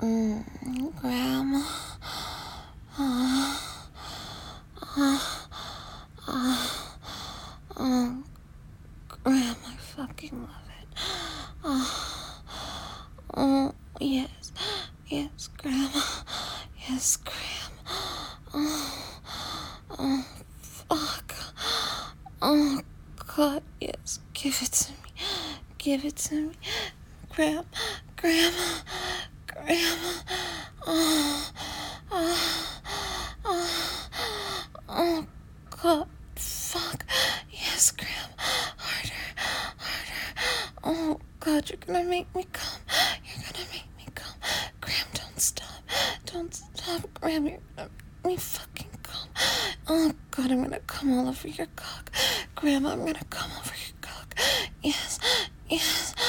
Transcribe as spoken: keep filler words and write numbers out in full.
Mm, Grandma. Uh, uh, uh, uh, Grandma, I fucking love it. Uh, oh, yes. Yes, Grandma. Yes, Grandma. Oh, oh, fuck. Oh, God, yes. Give it to me. Give it to me. Grandma. Grandma. Grandma. Oh, oh, oh, oh, God, fuck. Yes, Graham. Harder, harder. Oh, God, you're gonna make me come. You're gonna make me come. Graham, don't stop. Don't stop, Graham. You're gonna make me fucking come. Oh, God, I'm gonna come all over your cock. Graham, I'm gonna come over your cock. Yes, yes.